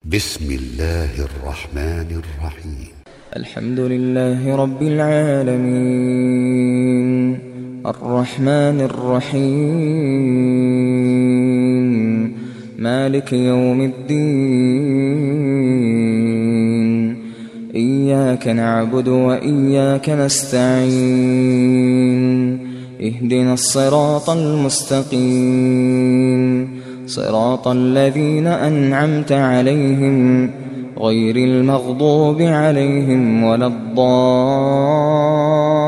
بسم الله الرحمن الرحيم. الحمد لله رب العالمين الرحمن الرحيم مالك يوم الدين إياك نعبد وإياك نستعين اهدنا الصراط المستقيم صراط الذين أنعمت عليهم غير المغضوب عليهم ولا الضالين